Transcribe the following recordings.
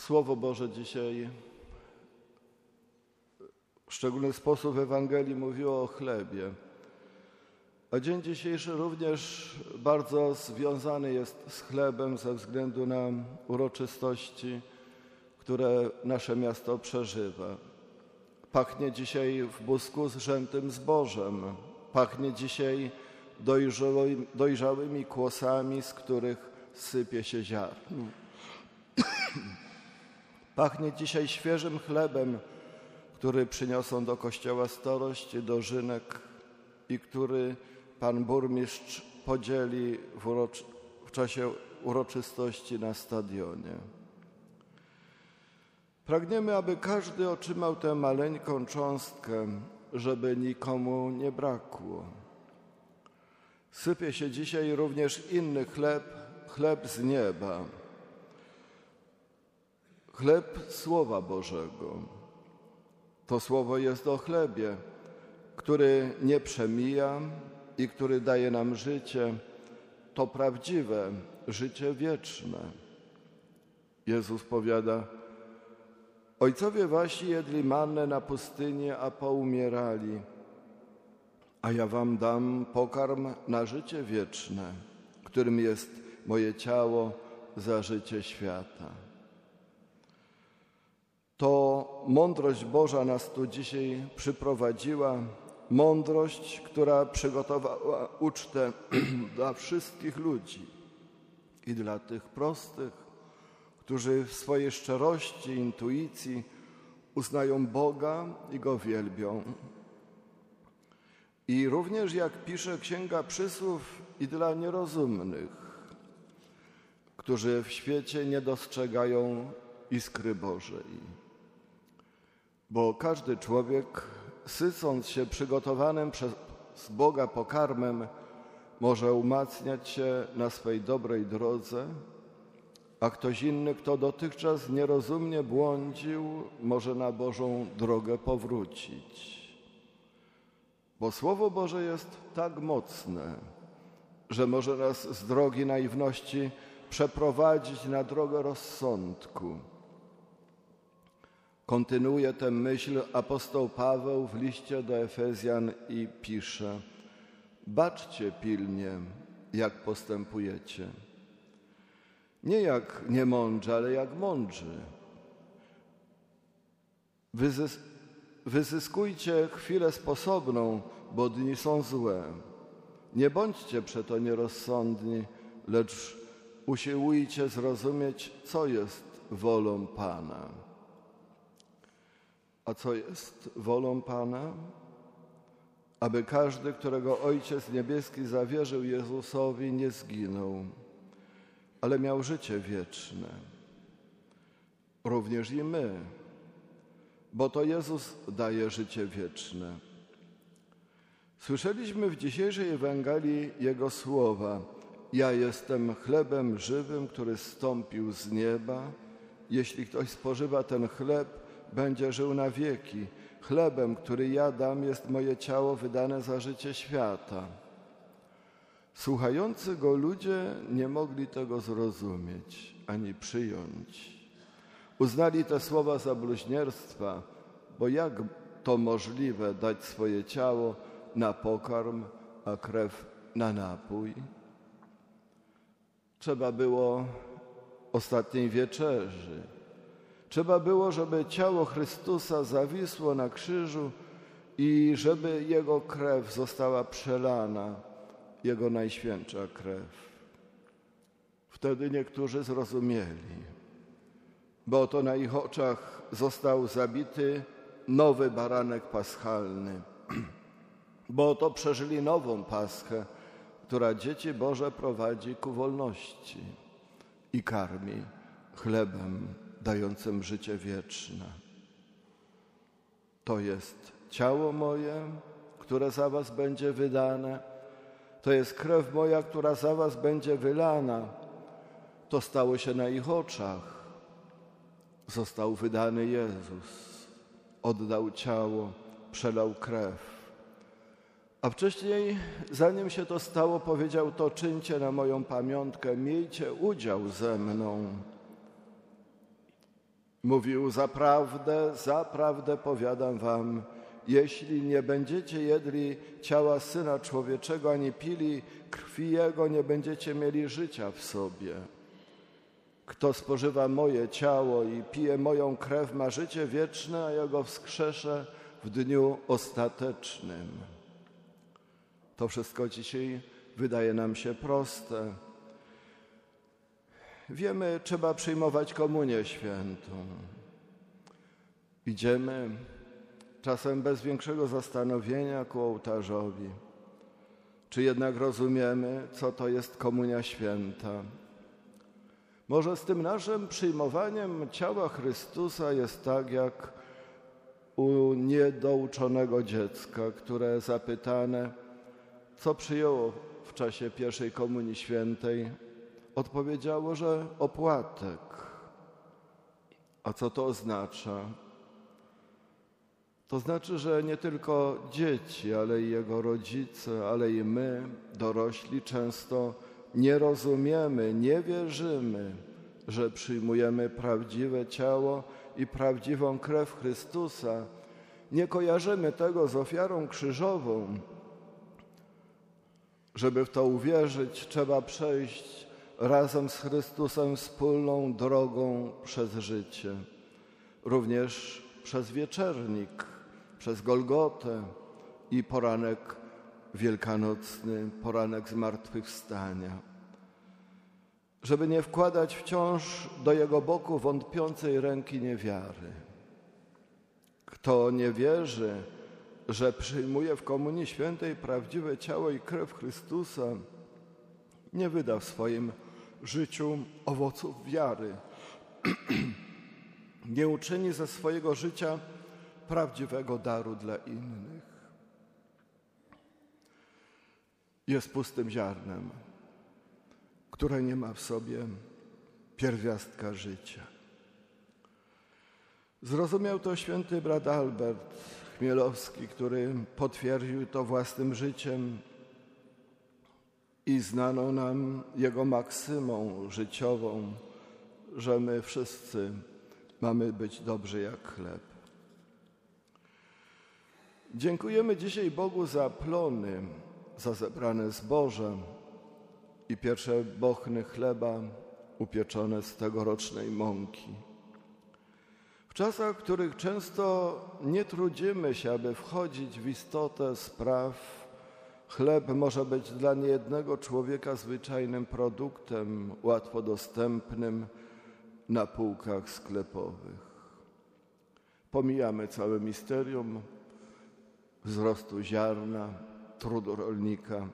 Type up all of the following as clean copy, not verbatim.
Słowo Boże dzisiaj w szczególny sposób w Ewangelii mówiło o chlebie. A dzień dzisiejszy również bardzo związany jest z chlebem ze względu na uroczystości, które nasze miasto przeżywa. Pachnie dzisiaj w Busku zrzętym zbożem. Pachnie dzisiaj dojrzałymi kłosami, z których sypie się ziarno. Pachnie dzisiaj świeżym chlebem, który przyniosą do kościoła Starość, dożynek i który pan burmistrz podzieli w czasie uroczystości na stadionie. Pragniemy, aby każdy otrzymał tę maleńką cząstkę, żeby nikomu nie brakło. Sypie się dzisiaj również inny chleb z nieba. Chleb Słowa Bożego. To Słowo jest o chlebie, który nie przemija i który daje nam życie. To prawdziwe życie wieczne. Jezus powiada: Ojcowie wasi jedli mannę na pustyni, a poumierali, a ja wam dam pokarm na życie wieczne, którym jest moje ciało za życie świata. To mądrość Boża nas tu dzisiaj przyprowadziła, mądrość, która przygotowała ucztę dla wszystkich ludzi i dla tych prostych, którzy w swojej szczerości, intuicji uznają Boga i Go wielbią. I również, jak pisze Księga Przysłów, i dla nierozumnych, którzy w świecie nie dostrzegają iskry Bożej. Bo każdy człowiek, sycąc się przygotowanym przez Boga pokarmem, może umacniać się na swej dobrej drodze, a ktoś inny, kto dotychczas nierozumnie błądził, może na Bożą drogę powrócić. Bo Słowo Boże jest tak mocne, że może nas z drogi naiwności przeprowadzić na drogę rozsądku. Kontynuuje tę myśl apostoł Paweł w liście do Efezjan i pisze: baczcie pilnie, jak postępujecie. Nie jak niemądrzy, ale jak mądrzy. Wyzyskujcie chwilę sposobną, bo dni są złe. Nie bądźcie przeto nierozsądni, lecz usiłujcie zrozumieć, co jest wolą Pana. A co jest wolą Pana? Aby każdy, którego Ojciec Niebieski zawierzył Jezusowi, nie zginął, ale miał życie wieczne. Również i my, bo to Jezus daje życie wieczne. Słyszeliśmy w dzisiejszej Ewangelii Jego słowa: ja jestem chlebem żywym, który zstąpił z nieba. Jeśli ktoś spożywa ten chleb, będzie żył na wieki. Chlebem, który ja dam, jest moje ciało wydane za życie świata. Słuchający Go ludzie nie mogli tego zrozumieć ani przyjąć. Uznali te słowa za bluźnierstwa, bo jak to możliwe dać swoje ciało na pokarm, a krew na napój? Trzeba było ostatniej wieczerzy. Trzeba było, żeby ciało Chrystusa zawisło na krzyżu i żeby Jego krew została przelana, Jego najświętsza krew. Wtedy niektórzy zrozumieli, bo oto na ich oczach został zabity nowy baranek paschalny, bo oto przeżyli nową Paschę, która dzieci Boże prowadzi ku wolności i karmi chlebem dającym życie wieczne. To jest ciało moje, które za was będzie wydane. To jest krew moja, która za was będzie wylana. To stało się na ich oczach. Został wydany Jezus. Oddał ciało, przelał krew. A wcześniej, zanim się to stało, powiedział: to czyńcie na moją pamiątkę, miejcie udział ze mną. Mówił: zaprawdę powiadam wam, jeśli nie będziecie jedli ciała Syna Człowieczego, ani pili krwi Jego, nie będziecie mieli życia w sobie. Kto spożywa moje ciało i pije moją krew, ma życie wieczne, a ja go wskrzeszę w dniu ostatecznym. To wszystko dzisiaj wydaje nam się proste. Wiemy, trzeba przyjmować komunię świętą. Idziemy czasem bez większego zastanowienia ku ołtarzowi. Czy jednak rozumiemy, co to jest komunia święta? Może z tym naszym przyjmowaniem ciała Chrystusa jest tak jak u niedouczonego dziecka, które zapytane, co przyjęło w czasie pierwszej komunii świętej, odpowiedziało, że opłatek. A co to oznacza? To znaczy, że nie tylko dzieci, ale i jego rodzice, ale i my, dorośli, często nie rozumiemy, nie wierzymy, że przyjmujemy prawdziwe ciało i prawdziwą krew Chrystusa. Nie kojarzymy tego z ofiarą krzyżową. Żeby w to uwierzyć, trzeba przejść razem z Chrystusem wspólną drogą przez życie. Również przez wieczernik, przez Golgotę i poranek wielkanocny, poranek zmartwychwstania. Żeby nie wkładać wciąż do Jego boku wątpiącej ręki niewiary. Kto nie wierzy, że przyjmuje w komunii świętej prawdziwe ciało i krew Chrystusa, nie wyda w swoim życiu owoców wiary. Nie uczyni ze swojego życia prawdziwego daru dla innych. Jest pustym ziarnem, które nie ma w sobie pierwiastka życia. Zrozumiał to święty brat Albert Chmielowski, który potwierdził to własnym życiem i znaną nam jego maksymą życiową, że my wszyscy mamy być dobrzy jak chleb. Dziękujemy dzisiaj Bogu za plony, za zebrane zboże i pierwsze bochny chleba upieczone z tegorocznej mąki. W czasach, w których często nie trudzimy się, aby wchodzić w istotę spraw, chleb może być dla niejednego człowieka zwyczajnym produktem, łatwo dostępnym na półkach sklepowych. Pomijamy całe misterium wzrostu ziarna, trudu rolnika,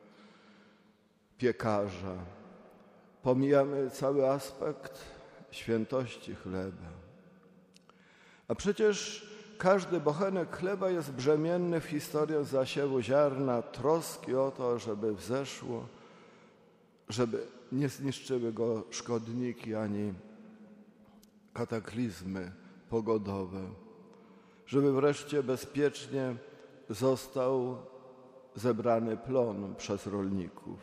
piekarza. Pomijamy cały aspekt świętości chleba. A przecież każdy bochenek chleba jest brzemienny w historię zasiewu ziarna, troski o to, żeby wzeszło, żeby nie zniszczyły go szkodniki ani kataklizmy pogodowe, żeby wreszcie bezpiecznie został zebrany plon przez rolników.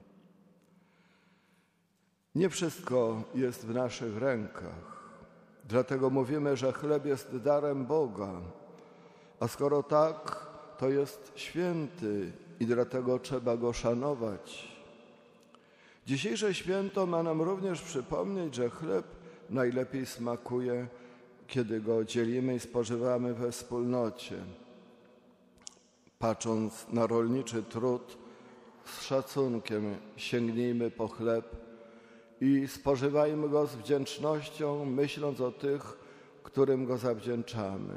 Nie wszystko jest w naszych rękach. Dlatego mówimy, że chleb jest darem Boga, a skoro tak, to jest święty i dlatego trzeba go szanować. Dzisiejsze święto ma nam również przypomnieć, że chleb najlepiej smakuje, kiedy go dzielimy i spożywamy we wspólnocie. Patrząc na rolniczy trud, z szacunkiem sięgnijmy po chleb i spożywajmy go z wdzięcznością, myśląc o tych, którym go zawdzięczamy.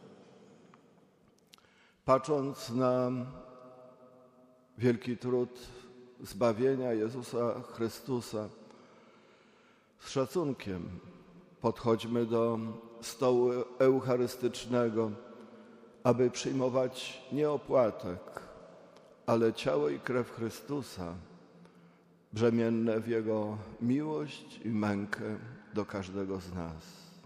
Patrząc na wielki trud zbawienia Jezusa Chrystusa, z szacunkiem podchodźmy do stołu eucharystycznego, aby przyjmować nie opłatek, ale ciało i krew Chrystusa, brzemienne w Jego miłość i mękę do każdego z nas.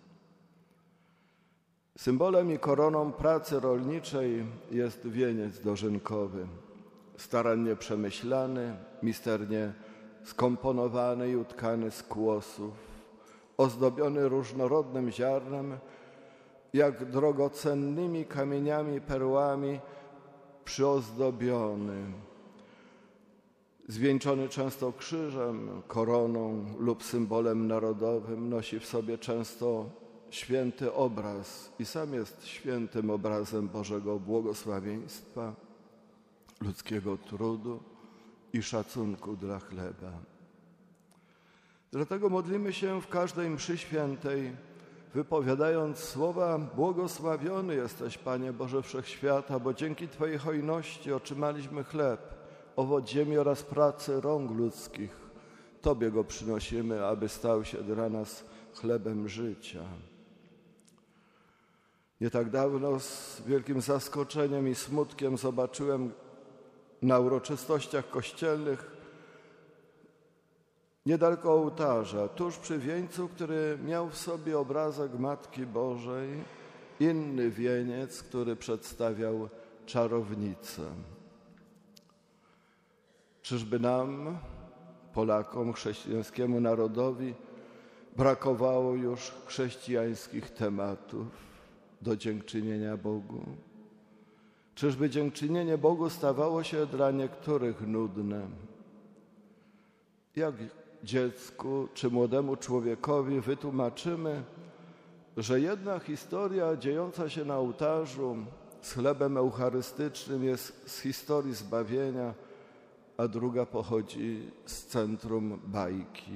Symbolem i koroną pracy rolniczej jest wieniec dożynkowy, starannie przemyślany, misternie skomponowany i utkany z kłosów, ozdobiony różnorodnym ziarnem, jak drogocennymi kamieniami, perłami przyozdobiony, zwieńczony często krzyżem, koroną lub symbolem narodowym, nosi w sobie często święty obraz i sam jest świętym obrazem Bożego błogosławieństwa, ludzkiego trudu i szacunku dla chleba. Dlatego modlimy się w każdej mszy świętej, wypowiadając słowa: błogosławiony jesteś, Panie Boże Wszechświata, bo dzięki Twojej hojności otrzymaliśmy chleb, owoc ziemi oraz pracy rąk ludzkich. Tobie go przynosimy, aby stał się dla nas chlebem życia. Nie tak dawno z wielkim zaskoczeniem i smutkiem zobaczyłem na uroczystościach kościelnych niedaleko ołtarza, tuż przy wieńcu, który miał w sobie obrazek Matki Bożej, inny wieniec, który przedstawiał czarownicę. Czyżby nam, Polakom, chrześcijańskiemu narodowi, brakowało już chrześcijańskich tematów do dziękczynienia Bogu? Czyżby dziękczynienie Bogu stawało się dla niektórych nudne? Jak dziecku czy młodemu człowiekowi wytłumaczymy, że jedna historia dziejąca się na ołtarzu z chlebem eucharystycznym jest z historii zbawienia, a druga pochodzi z centrum bajki?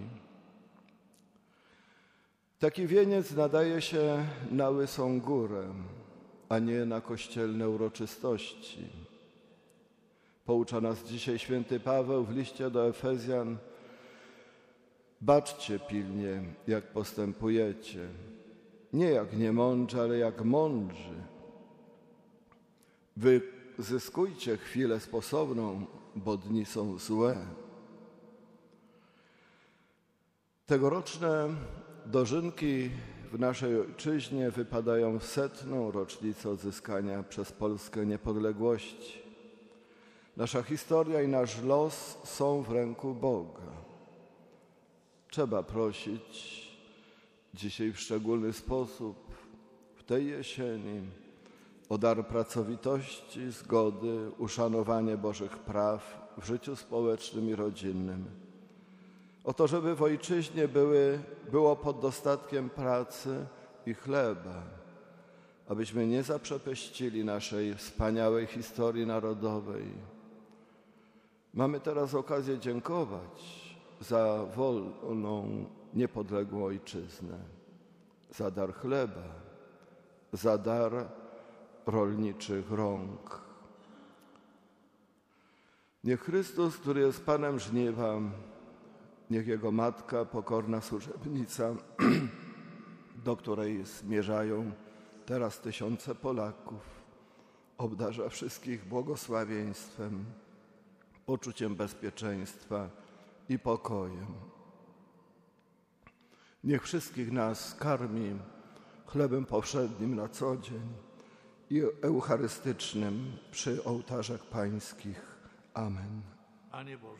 Taki wieniec nadaje się na Łysą Górę, a nie na kościelne uroczystości. Poucza nas dzisiaj święty Paweł w liście do Efezjan: baczcie pilnie, jak postępujecie, nie jak niemądrzy, ale jak mądrzy. Wyzyskujcie chwilę sposobną, bo dni są złe. Tegoroczne dożynki w naszej ojczyźnie wypadają w 100. rocznicę odzyskania przez Polskę niepodległości. Nasza historia i nasz los są w ręku Boga. Trzeba prosić dzisiaj w szczególny sposób, w tej jesieni, o dar pracowitości, zgody, uszanowanie Bożych praw w życiu społecznym i rodzinnym. O to, żeby w ojczyźnie było pod dostatkiem pracy i chleba, abyśmy nie zaprzepaścili naszej wspaniałej historii narodowej. Mamy teraz okazję dziękować za wolną, niepodległą ojczyznę, za dar chleba, za dar rolniczych rąk. Niech Chrystus, który jest Panem żniwa, niech Jego Matka, pokorna służebnica, do której zmierzają teraz tysiące Polaków, obdarza wszystkich błogosławieństwem, poczuciem bezpieczeństwa i pokojem. Niech wszystkich nas karmi chlebem powszednim na co dzień i eucharystycznym przy ołtarzach pańskich. Amen.